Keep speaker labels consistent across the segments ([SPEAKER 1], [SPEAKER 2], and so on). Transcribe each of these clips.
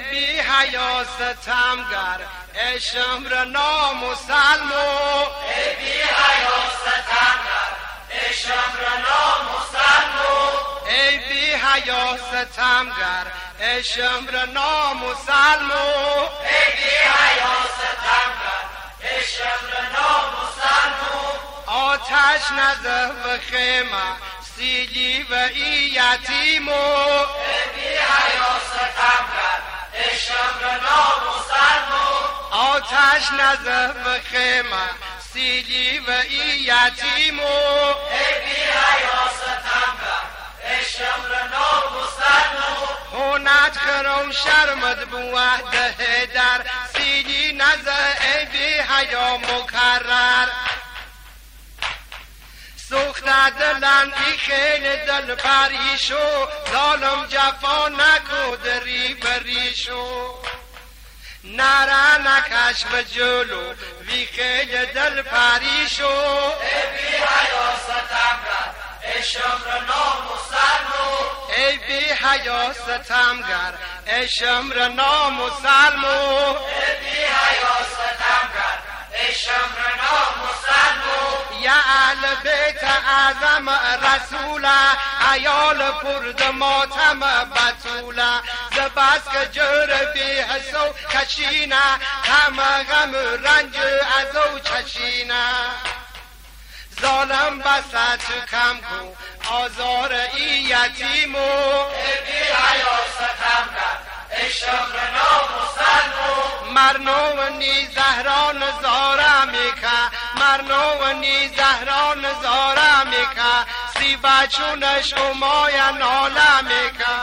[SPEAKER 1] بی حیا ستمگر ای شمر نامسلمو
[SPEAKER 2] ای بی حیا ستمگر ای شمر نامسلمو
[SPEAKER 1] ای بی حیا ستمگر ای شمر نامسلمو
[SPEAKER 2] ای بی حیا ستمگر ای شمر نامسلمو
[SPEAKER 1] آتش نزه و خیمه سیلی و ای یتیمو
[SPEAKER 2] ای بی حیا ستمگر ای شمر نامسلمو
[SPEAKER 1] آتش نزه و خیمه سیلی و ای یتیمو
[SPEAKER 2] ای بی حیا ستمگر ای شمر نامسلمو
[SPEAKER 1] هونت خرم شرمت بوه ده در سیلی نزه ای بی حیا مکرر سوخته دلن ای خیلی دل پریشو ظالم جفا نکو دری بریشو نره نکش به جلو وی خیلی دل پریشو
[SPEAKER 2] ای بی حیا ستمگر ای شمر نامسلمو
[SPEAKER 1] ای بی حیا ستمگر ای شمر نامسلمو
[SPEAKER 2] ای بی حیا ستمگر ای شمر نامسلمو
[SPEAKER 1] یا اهل بیت اعظم رسول عیال پرد ماتم بطول زبس که جر بی حسو کشینه همه غم رنج از او چشینه ظالم بسط کم کو آزار ای یتیمو
[SPEAKER 2] ای بی حیا ستمگر ای شمر نامسلمو
[SPEAKER 1] مرنونی زهران زاره میکه مرنونی زهران زاره میکه سی بچونش امای ناله میکه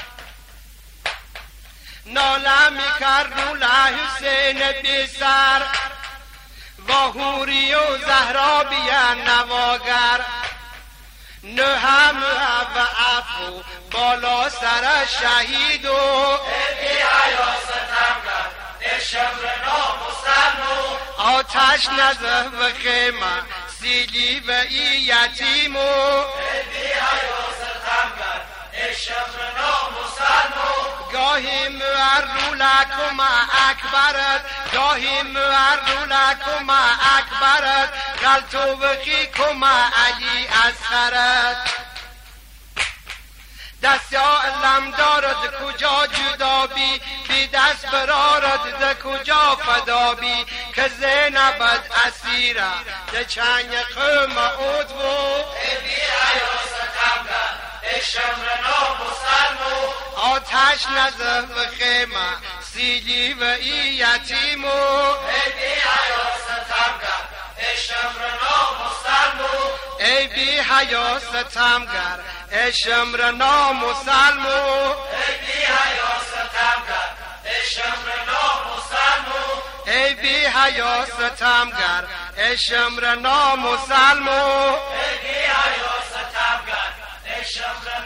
[SPEAKER 1] ناله میکر روله حسین بی سر و حوری و زهرا بیا نواگر نه هم و عفو بالا سر شهیدو
[SPEAKER 2] ای بی حیا ستمگر ای شمر نامسلمو
[SPEAKER 1] آتش نزه و خیمه سیلی و ای یتیمو
[SPEAKER 2] ای بی حیا ستمگر ای شمر نامسلمو
[SPEAKER 1] گاهی مور لکم اکبرت گاهی مور لکم اکبرت غلطو بخی کم علی اصغرت دست یا علم دارد کجا جدا بی دست برارد ده کجا فدا بی که زینبت اسیره ده چنگ قوم ادوو
[SPEAKER 2] ای بی حیا ستمگر ای شمر نامسلمو
[SPEAKER 1] آتش نزه و خیمه سیلی و ای یتیمو
[SPEAKER 2] ای بی حیا ستمگر ای شمر نامسلمو
[SPEAKER 1] ای بی حیا ستمگر ای شمر نامسلمو
[SPEAKER 2] ای بی حیا ستمگر ای شمر نامسلمو
[SPEAKER 1] ای بی حیا ستمگر ای شمر نامسلمو
[SPEAKER 2] ای بی حیا ستمگر ای شمر